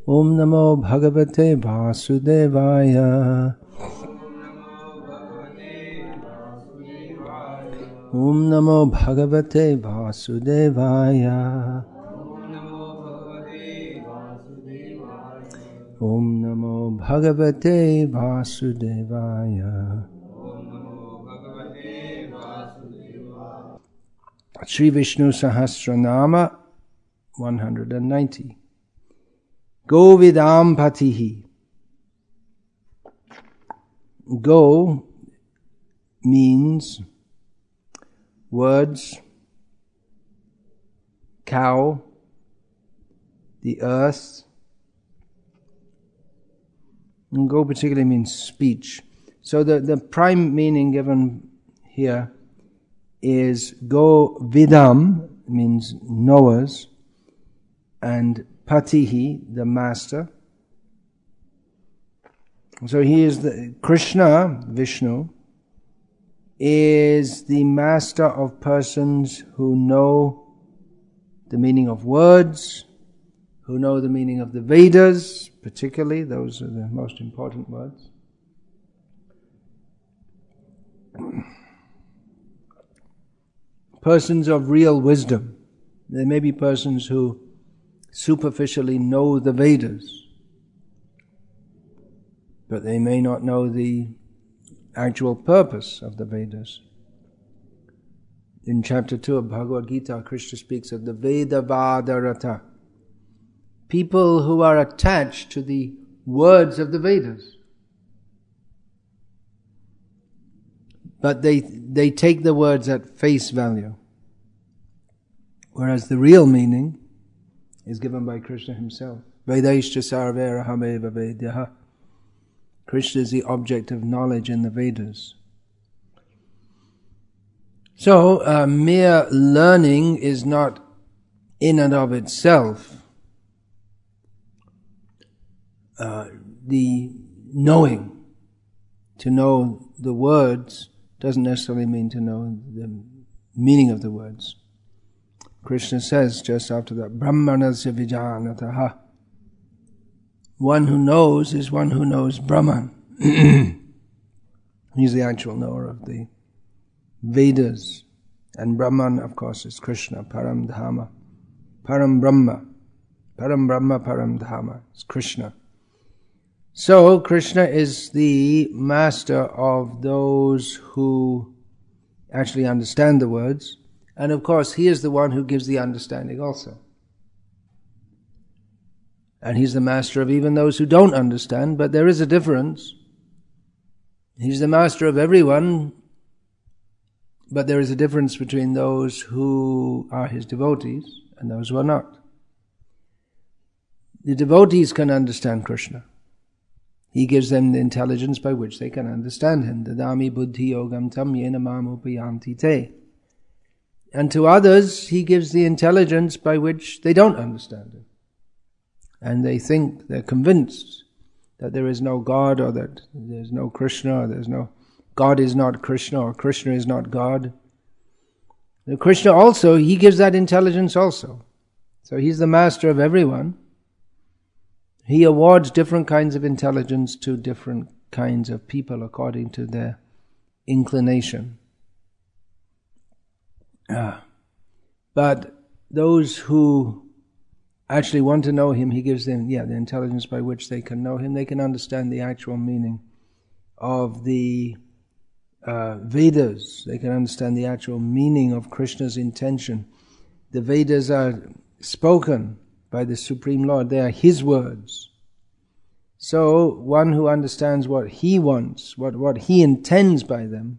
Om Namo Bhagavate Vasudevaya. Om Namo Bhagavate Vasudevaya. Om Namo Bhagavate Vasudevaya. Sri Vishnu Sahasranama 190. Govidam Patihi. Go means words, cow, the earth. And go particularly means speech. So the prime meaning given here is go vidam, means knowers, and patihi, the master. So he is the Krishna, Vishnu, is the master of persons who know the meaning of words, who know the meaning of the Vedas, particularly, those are the most important words. Persons of real wisdom. There may be persons who superficially know the Vedas, but they may not know the actual purpose of the Vedas. In chapter 2 of Bhagavad Gita, Krishna speaks of the Vedavadarata, people who are attached to the words of the Vedas. But they take the words at face value, whereas the real meaning is given by Krishna himself. Vedaishcha sarverahameva vedyaha. Krishna is the object of knowledge in the Vedas. So, mere learning is not in and of itself the knowing. To know the words doesn't necessarily mean to know the meaning of the words. Krishna says just after that, Brahmanasya vijanataha. One who knows is one who knows Brahman. He's the actual knower of the Vedas. And Brahman, of course, is Krishna, Param Dhamma. Param Brahma. Param Brahma, Param Dhamma. It's Krishna. So, Krishna is the master of those who actually understand the words. And of course, he is the one who gives the understanding also. And he's the master of even those who don't understand, but there is a difference. He's the master of everyone, but there is a difference between those who are his devotees and those who are not. The devotees can understand Krishna. He gives them the intelligence by which they can understand him. Dadami buddhi yogam tam yena mam upayanti te. And to others, he gives the intelligence by which they don't understand him. And they think, they're convinced that there is no God, or that there's no Krishna, or there's no God is not Krishna, or Krishna is not God. And Krishna also, he gives that intelligence also. So he's the master of everyone. He awards different kinds of intelligence to different kinds of people according to their inclination. But those who actually want to know him, he gives them the intelligence by which they can know him. They can understand the actual meaning of the Vedas. They can understand the actual meaning of Krishna's intention. The Vedas are spoken by the Supreme Lord. They are his words. So one who understands what he wants, what he intends by them,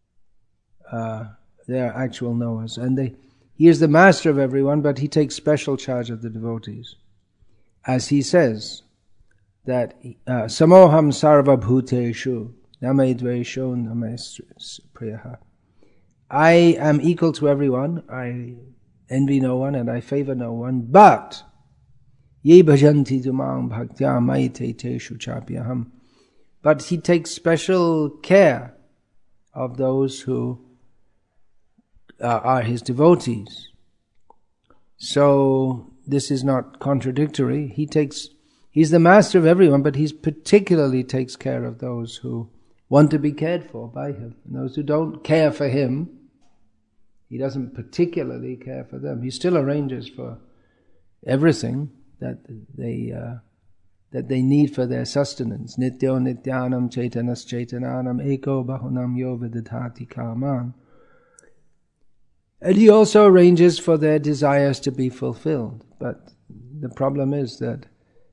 they are actual knowers. And he is the master of everyone, but he takes special charge of the devotees. As he says, that samoham sarva bhuteshu name dvesho name priyaha. I am equal to everyone, I envy no one and I favor no one, but ye bhajanti tumam bhaktya maite teshu chapyaham. But he takes special care of those who are his devotees. So this is not contradictory. He He's the master of everyone, but he particularly takes care of those who want to be cared for by him. And those who don't care for him, he doesn't particularly care for them. He still arranges for everything that they need for their sustenance. Nityo nityanam chaitanas chaitananam eko bahunam yo vidadhati kaman. And he also arranges for their desires to be fulfilled. But the problem is that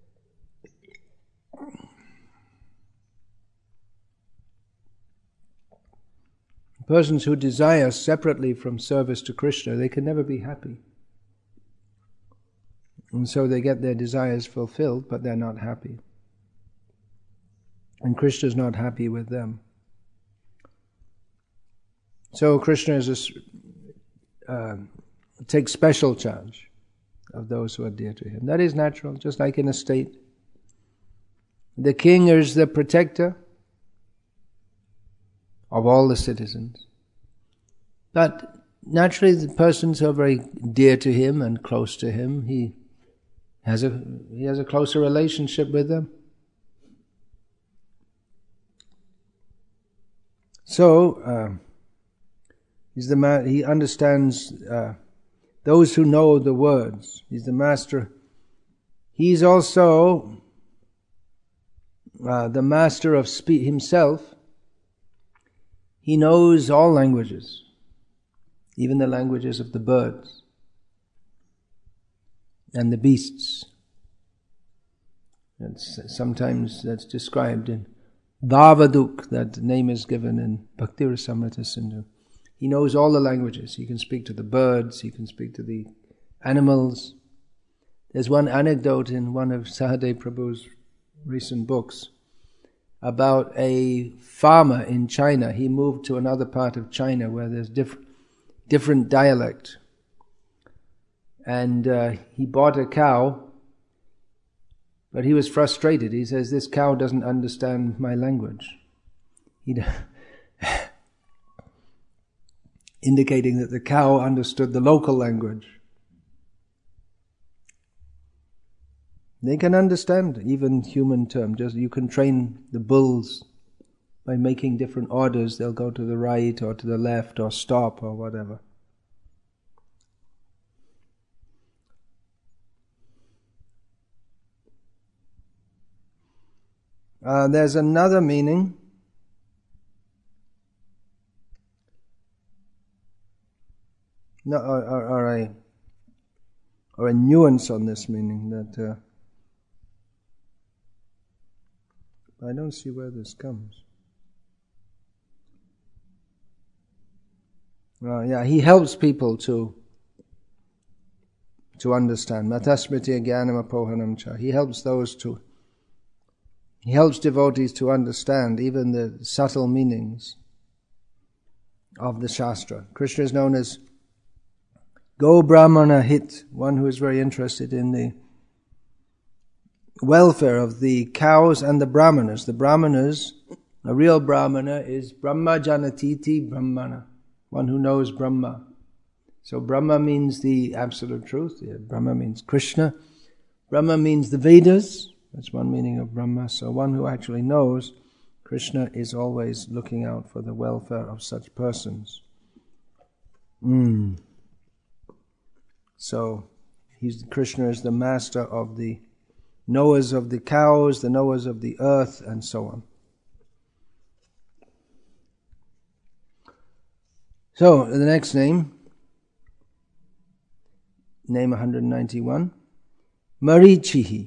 persons who desire separately from service to Krishna, they can never be happy. And so they get their desires fulfilled, but they're not happy. And Krishna's not happy with them. So Krishna takes special charge of those who are dear to him. That is natural, just like in a state. The king is the protector of all the citizens. But naturally the persons who are very dear to him and close to him, he has a closer relationship with them. So he understands those who know the words. He's the master. He's also the master of speech himself. He knows all languages, even the languages of the birds and the beasts. Sometimes that's described in Bhavaduk, that name is given in Bhakti Rasamrita Sindhu. He knows all the languages. He can speak to the birds, he can speak to the animals. There's one anecdote in one of Sahadev Prabhu's recent books about a farmer in China. He moved to another part of China where there's different dialect. And he bought a cow, but he was frustrated. He says, this cow doesn't understand my language. Indicating that the cow understood the local language. They can understand even human terms. Just you can train the bulls by making different orders. They'll go to the right or to the left or stop or whatever. There's another meaning. No, or a nuance on this meaning that I don't see where this comes. He helps people to understand. Matasmriti jnanam apohanam cha. He helps devotees to understand even the subtle meanings of the Shastra. Krishna is known as Go Brahmana Hit, one who is very interested in the welfare of the cows and the brahmanas. The brahmanas, a real brahmana is Brahma Janatiti Brahmana, one who knows Brahma. So Brahma means the absolute truth. Brahma means Krishna. Brahma means the Vedas. That's one meaning of Brahma. So one who actually knows Krishna is always looking out for the welfare of such persons. So Krishna is the master of the knowers of the cows, the knowers of the earth, and so on. So the next name 191, Marichihi.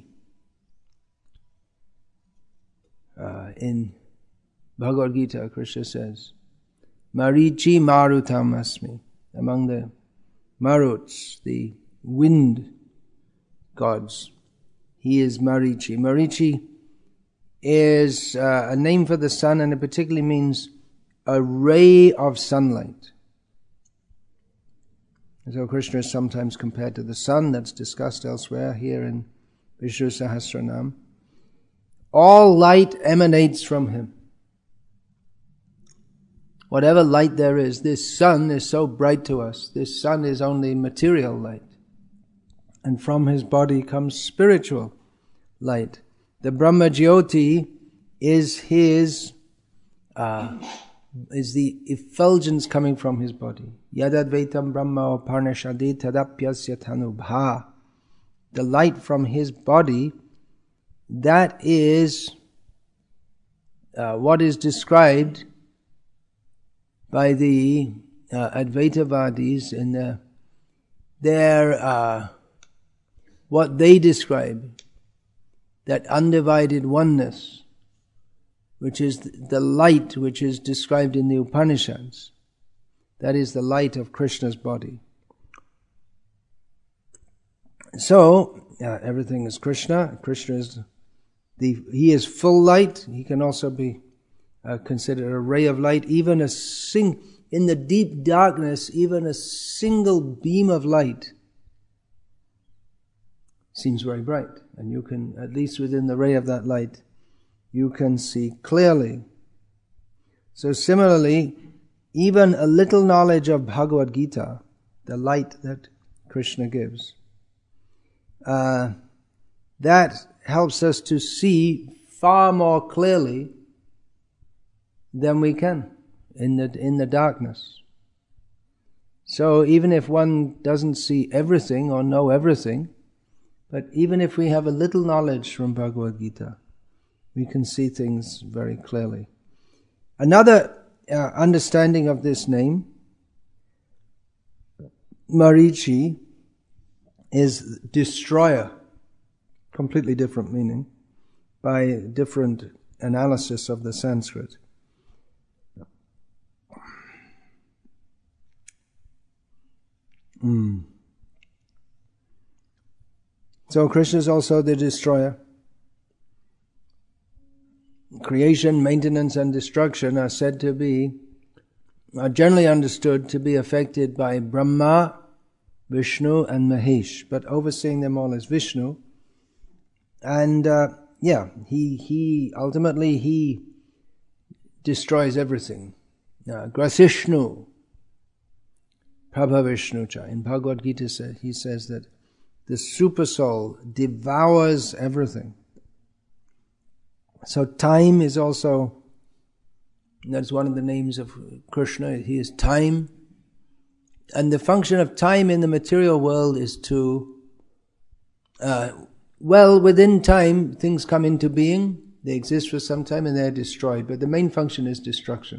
In Bhagavad Gita, Krishna says, Marichi Marutam Asmi. Among the Maruts, the wind gods, he is Marichi. Marichi is a name for the sun, and it particularly means a ray of sunlight. And so Krishna is sometimes compared to the sun. That's discussed elsewhere here in Vishnu Sahasranam. All light emanates from him. Whatever light there is, this sun is so bright to us. This sun is only material light. And from his body comes spiritual light. The Brahma Jyoti is the effulgence coming from his body. Yadadvaitam Brahma Parnashadi Tadapyasya Tanubha. The light from his body, that is what is described by the Advaitavadis in their what they describe, that undivided oneness, which is the light which is described in the Upanishads. That is the light of Krishna's body. So, everything is Krishna. Krishna is he is full light. He can also be considered a ray of light. Even in the deep darkness, even a single beam of light seems very bright. And you can, at least within the ray of that light, you can see clearly. So similarly, even a little knowledge of Bhagavad Gita, the light that Krishna gives, that helps us to see far more clearly than we can in the darkness. So even if one doesn't see everything or know everything, but even if we have a little knowledge from Bhagavad Gita, we can see things very clearly. Another understanding of this name, Marichi, is destroyer. Completely different meaning by different analysis of the Sanskrit. So Krishna is also the destroyer. Creation, maintenance and destruction are said to be, are generally understood to be affected by Brahma, Vishnu and Mahesh, but overseeing them all is Vishnu. And he ultimately destroys everything. Grasishnu, Prabhavishnucha. In Bhagavad Gita he says that the super soul devours everything. So time is also, that's one of the names of Krishna. He is time. And the function of time in the material world is to, within time, things come into being. They exist for some time and they're destroyed. But the main function is destruction.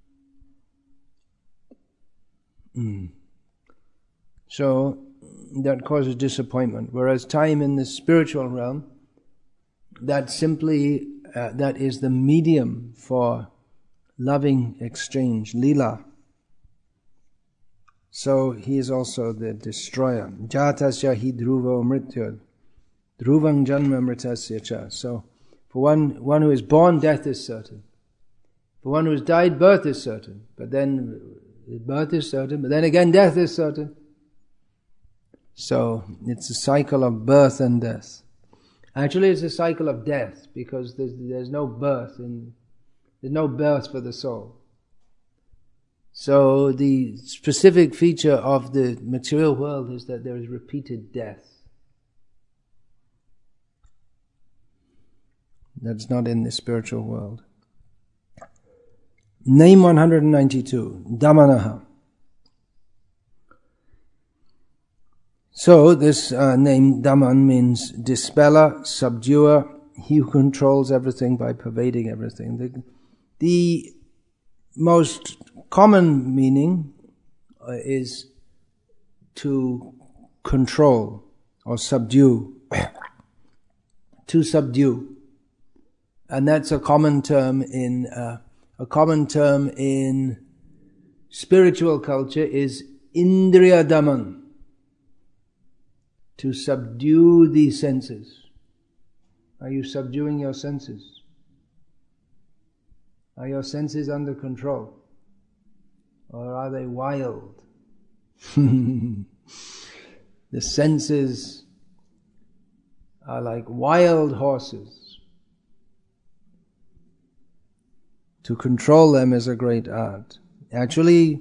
So that causes disappointment. Whereas time in the spiritual realm, that simply, that is the medium for loving exchange, lila. So he is also the destroyer. Jatasya hi dhruvo mrityud, dhruvang janma mritasya cha. So for one who is born, death is certain. For one who has died, birth is certain. But then birth is certain, but then again death is certain. So it's a cycle of birth and death. Actually, it's a cycle of death because there's no birth there's no birth for the soul. So the specific feature of the material world is that there is repeated death. That's not in the spiritual world. Name 192, Damanaha. So this name Daman means dispeller, subduer, he who controls everything by pervading everything. The most common meaning is to control or subdue, to subdue, and that's a common term in spiritual culture is Indriya Daman. To subdue the senses. Are you subduing your senses? Are your senses under control? Or are they wild? The senses are like wild horses. To control them is a great art. Actually,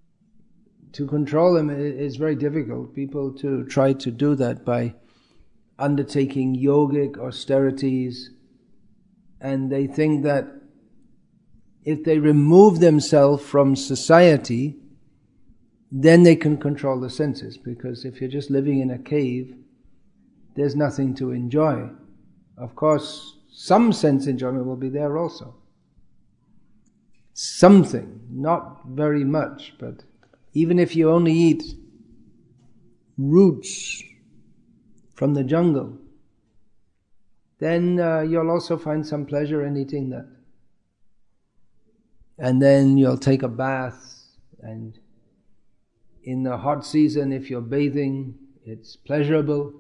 to control them is very difficult. People to try to do that by undertaking yogic austerities, and they think that if they remove themselves from society, then they can control the senses, because if you're just living in a cave, there's nothing to enjoy. Of course, some sense enjoyment will be there also. Something, not very much, but even if you only eat roots from the jungle, then you'll also find some pleasure in eating that. And then you'll take a bath, and in the hot season, if you're bathing, it's pleasurable.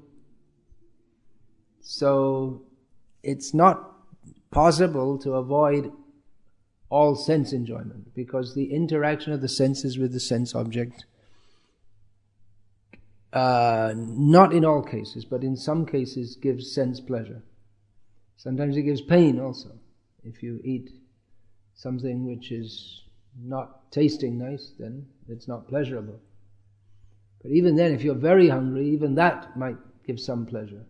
So it's not possible to avoid all sense enjoyment, because the interaction of the senses with the sense object, not in all cases, but in some cases, gives sense pleasure. Sometimes it gives pain also. If you eat something which is not tasting nice, then it's not pleasurable. But even then, if you're very hungry, even that might give some pleasure.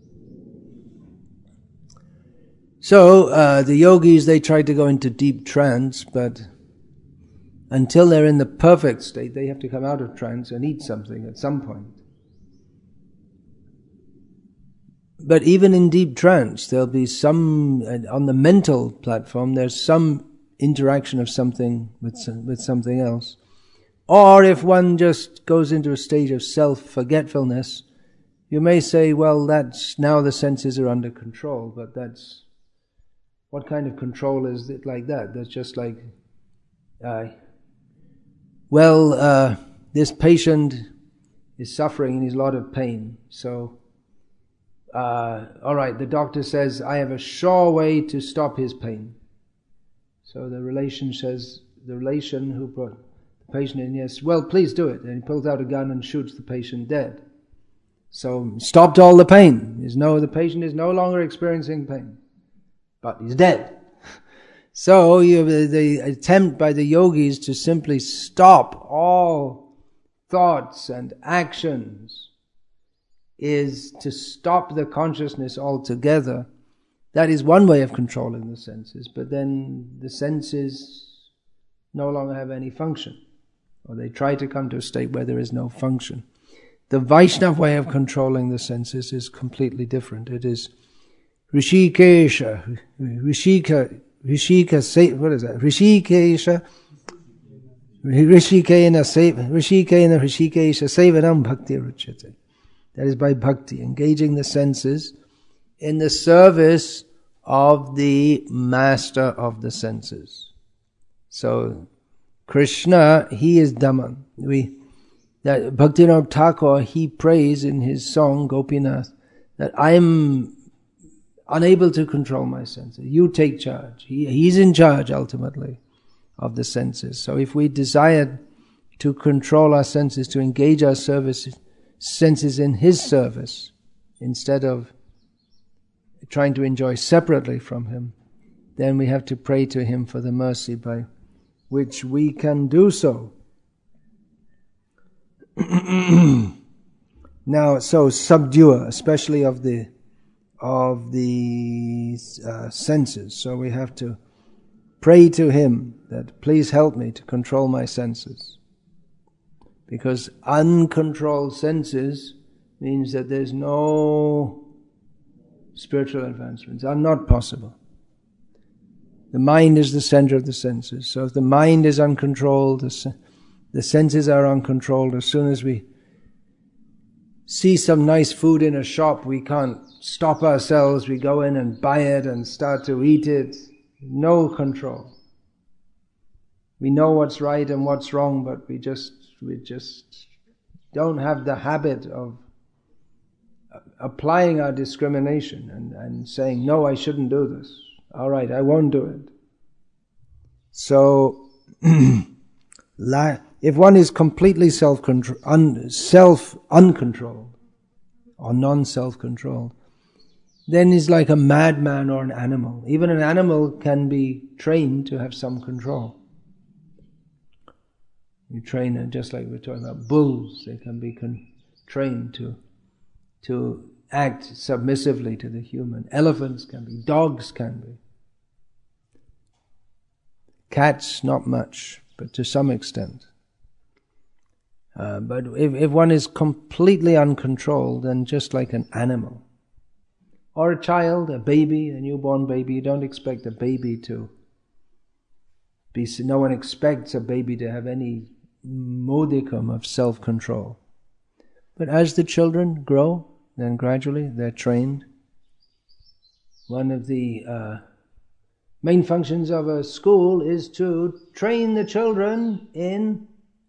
So the yogis, they try to go into deep trance, but until they're in the perfect state, they have to come out of trance and eat something at some point. But even in deep trance, there'll be some, on the mental platform, there's some interaction of something with something else. Or if one just goes into a stage of self-forgetfulness, you may say, well, that's now the senses are under control, but that's, what kind of control is it like that? That's just like, this patient is suffering and he's a lot of pain, so all right, the doctor says, I have a sure way to stop his pain. So the relation who brought the patient in, yes, well, please do it. And he pulls out a gun and shoots the patient dead. So stopped all the pain. The patient is no longer experiencing pain, but he's dead. So the attempt by the yogis to simply stop all thoughts and actions is to stop the consciousness altogether. That is one way of controlling the senses, but then the senses no longer have any function, or they try to come to a state where there is no function. The Vaishnava way of controlling the senses is completely different. It is Rishikesha Sevanam Bhakti Ruchyate. That is by bhakti, engaging the senses in the service of the master of the senses. So Krishna, he is Dhamma. Bhaktivinoda Thakur, he prays in his song Gopinath that I am unable to control my senses. You take charge. He's in charge ultimately of the senses. So if we desire to control our senses, to engage our senses in his service, instead of trying to enjoy separately from him, then we have to pray to him for the mercy by which we can do so. Now, so subduer, especially of the senses. So we have to pray to him that please help me to control my senses. Because uncontrolled senses means that there's no spiritual advancements, are not possible. The mind is the center of the senses. So if the mind is uncontrolled, the senses are uncontrolled. As soon as we see some nice food in a shop, we can't stop ourselves. We go in and buy it and start to eat it. No control. We know what's right and what's wrong, but we just don't have the habit of applying our discrimination and saying, no, I shouldn't do this. All right, I won't do it. So, if one is completely uncontrolled or non-self-controlled, then he's like a madman or an animal. Even an animal can be trained to have some control. You train them, just like we're talking about bulls, they can be trained to act submissively to the human. Elephants can be, dogs can be. Cats, not much, but to some extent. But if one is completely uncontrolled, then just like an animal, or a child, a baby, a newborn baby, you don't expect a baby to be, no one expects a baby to have any modicum of self-control. But as the children grow, then gradually they're trained. One of the main functions of a school is to train the children in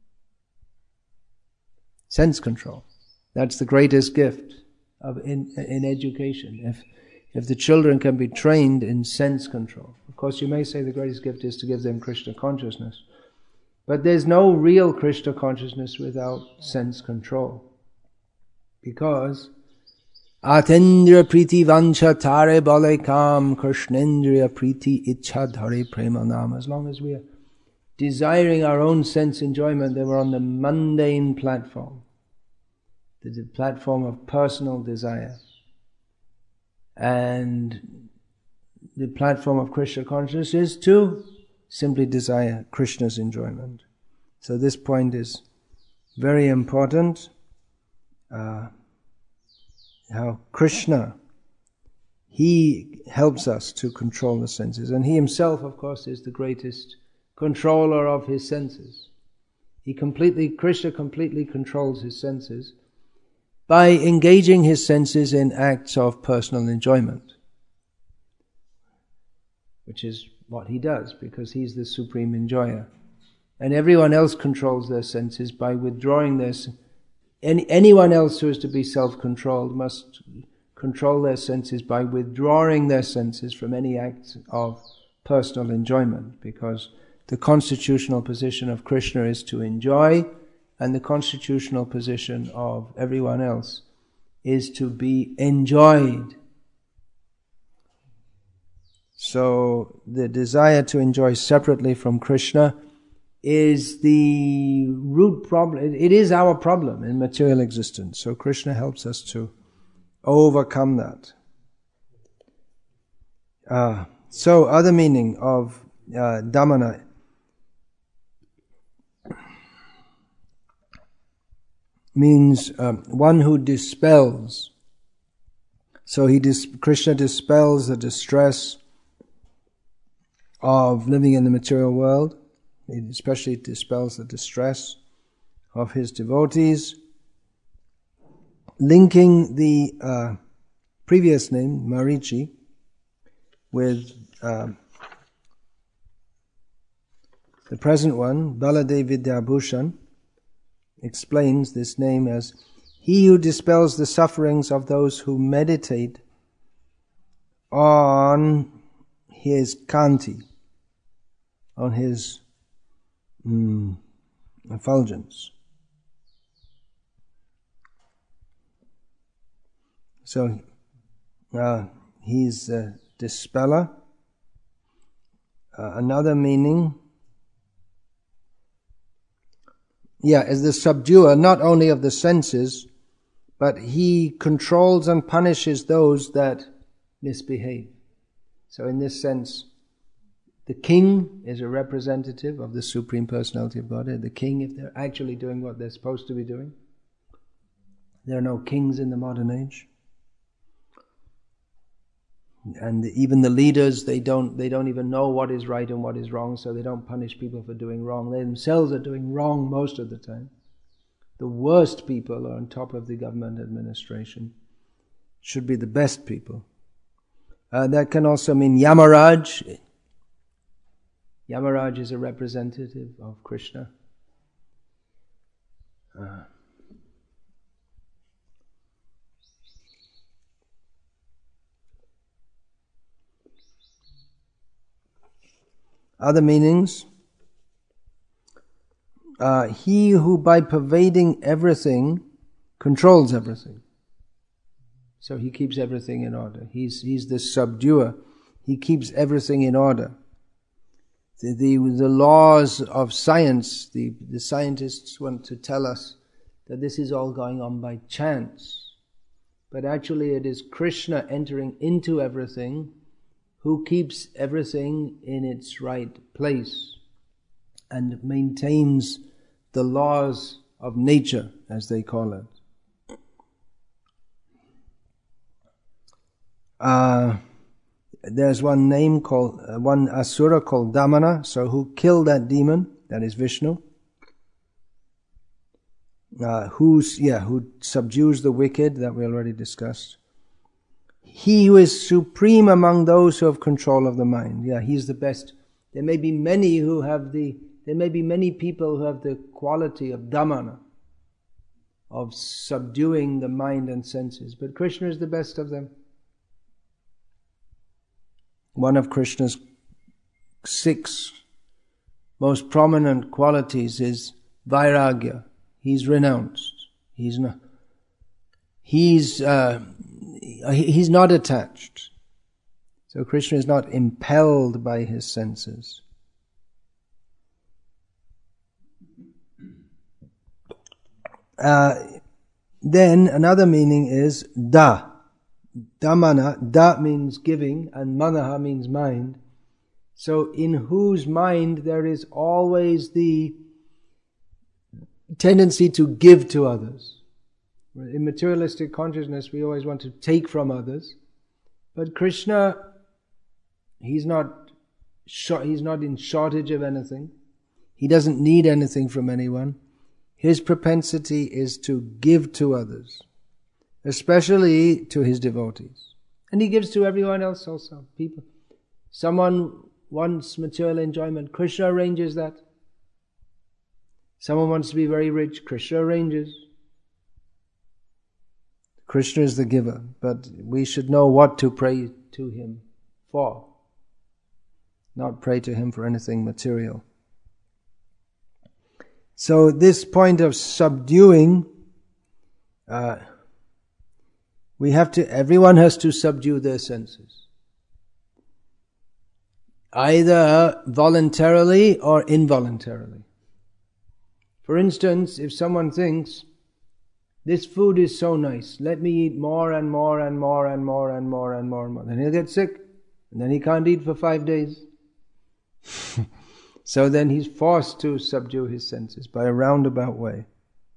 sense control. That's the greatest gift in education. If the children can be trained in sense control. Of course, you may say the greatest gift is to give them Krishna consciousness. But there's no real Krishna consciousness without sense control. Because Atendriya priti vancha tare bale kam krishnendriya priti ichha dhare prema nam. As long as we are desiring our own sense enjoyment, then we're on the mundane platform. The platform of personal desire. And the platform of Krishna consciousness is to simply desire Krishna's enjoyment. So this point is very important. How Krishna, He helps us to control the senses. And He Himself, of course, is the greatest controller of His senses. Krishna completely controls His senses by engaging His senses in acts of personal enjoyment, which is what He does, because He's the supreme enjoyer. And everyone else controls their senses by withdrawing their anyone else who is to be self-controlled must control their senses by withdrawing their senses from any act of personal enjoyment, because the constitutional position of Krishna is to enjoy, and the constitutional position of everyone else is to be enjoyed. So the desire to enjoy separately from Krishna is the root problem. It is our problem in material existence. So Krishna helps us to overcome that. So other meaning of Damana means one who dispels. So Krishna dispels the distress of living in the material world. It especially dispels the distress of his devotees. Linking the previous name, Marichi, with the present one, Baladev Vidyabhushan, explains this name as he who dispels the sufferings of those who meditate on his kanti, on his effulgence. So he's a dispeller. Another meaning, is the subduer not only of the senses, but he controls and punishes those that misbehave. So in this sense, the king is a representative of the Supreme Personality of Godhead. The king, if they're actually doing what they're supposed to be doing. There are no kings in the modern age. And even the leaders, they don't even know what is right and what is wrong, so they don't punish people for doing wrong. They themselves are doing wrong most of the time. The worst people are on top of the government administration. Should be the best people. That can also mean Yamaraj. Yamaraj is a representative of Krishna. Other meanings, he who by pervading everything controls everything. So he keeps everything in order. He's the subduer. He keeps everything in order. The laws of science, the scientists want to tell us that this is all going on by chance. but actually it is Krishna entering into everything who keeps everything in its right place and maintains the laws of nature, as they call it. There's one asura called Damana, so who killed that demon, that is Vishnu. Who subdues the wicked, that we already discussed. He who is supreme among those who have control of the mind. Yeah, he's the best. There may be many people who have the quality of Damana, of subduing the mind and senses, but Krishna is the best of them. One of Krishna's 6 most prominent qualities is Vairagya. He's renounced. He's not attached. So Krishna is not impelled by his senses. Then another meaning is da. Damana, da means giving and manaha means mind. So in whose mind there is always the tendency to give to others. In materialistic consciousness we always want to take from others. But Krishna, he's not in shortage of anything. He doesn't need anything from anyone. His propensity is to give to others, especially to his devotees. And he gives to everyone else also. People. Someone wants material enjoyment, Krishna arranges that. Someone wants to be very rich, Krishna arranges. Krishna is the giver, but we should know what to pray to him for. Not pray to him for anything material. So this point of subduing, everyone has to subdue their senses. Either voluntarily or involuntarily. For instance, if someone thinks, this food is so nice, let me eat more and more and more and more and more and more and more, then he'll get sick, and then he can't eat for 5 days. So then he's forced to subdue his senses by a roundabout way.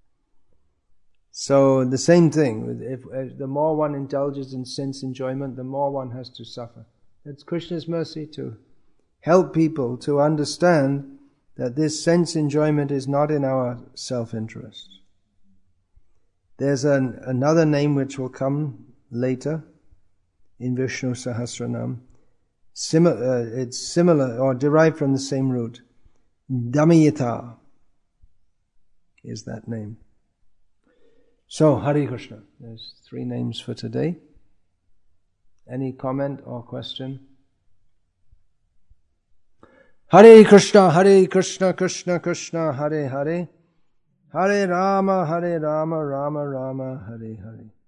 So the same thing, if the more one indulges in sense enjoyment, the more one has to suffer. That's Krishna's mercy to help people to understand that this sense enjoyment is not in our self-interest. There's another name which will come later in Vishnu Sahasranam. It's similar or derived from the same root. Damayanti is that name. So, Hare Krishna. There's 3 names for today. Any comment or question? Hare Krishna, Krishna Krishna, Hare Hare. Hare Rama, Rama Rama, Hare Hare.